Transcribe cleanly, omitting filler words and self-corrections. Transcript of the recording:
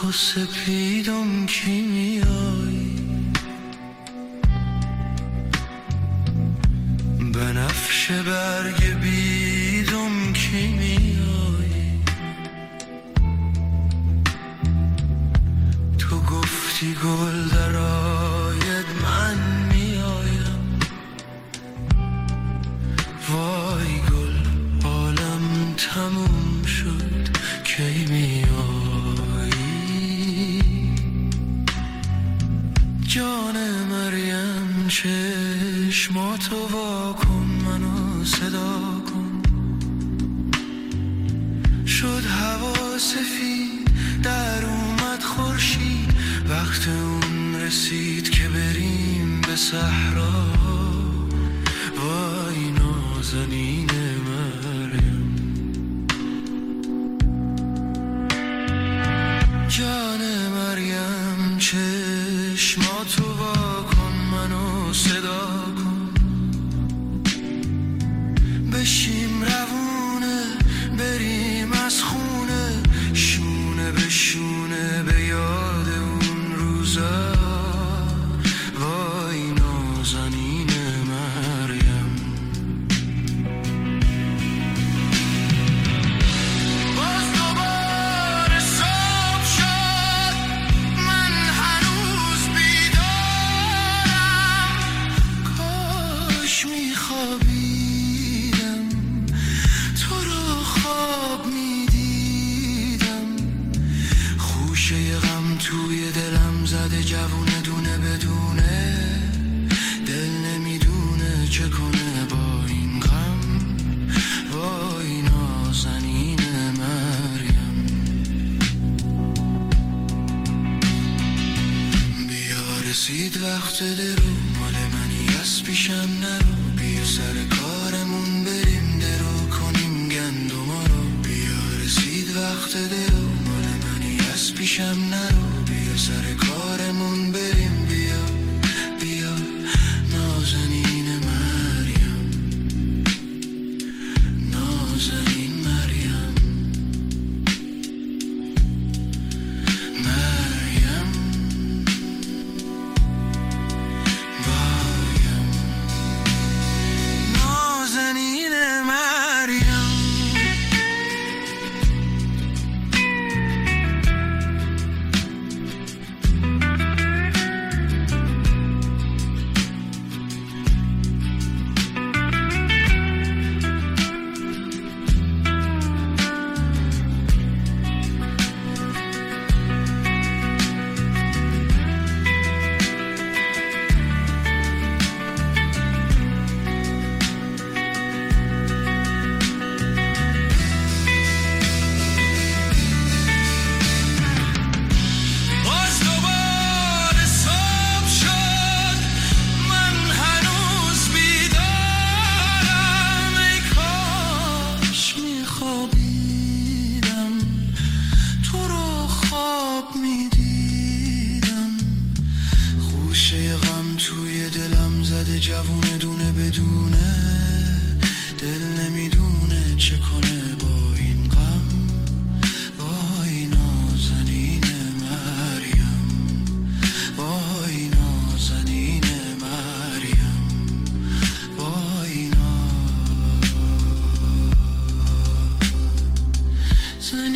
سرخ و سپیدم کی میایی، بنفش برگ بیدم کی میایی، تو گفتی گل در آید من میایم، وای گل عالم تموم شد کی میایی، جان مریم چشماتو واکن منو صدا کن، شد هوا سفید در اومد خورشید، وقت اون رسید که بریم به صحرا، وای نازنین مریم، جان مریم چشماتو واکن منو صدا کن، بشیم روونه بریم از خونه، شونه به شونه به یاد اون روزا، وای نازنین مریم. باز دوباره صبح شد من هنوز بیدارم، کاش میخوابیدم تو رو خواب میدیدم، خوشه غم توی دلم زده جوونه دونه بدونه، دل نمیدونه چه کنه با این غم، وای نازنین مریم. بیا رسید وقت درو مال منی از پیشم نرو، بیا سر کارمون بریم درو کنیم گندما رو، بیا رسید وقت درو مال منی از پیشم نرو، بیا سر کارمون بریم، بیا بیا نازنین مریم، نازنین مریم، مریم بایم، نازنین مریم. باز دوباره صبح شد من هنوز بیدارم، ای کاش میخوابیدم تو رو خواب میدیدم، خوشه غم توی دلم زده جوونه دونه بدونه، دل نمیدونه چه کنه با این غم، وای نازنین مریم، وای نازنین مریم، وای نازنین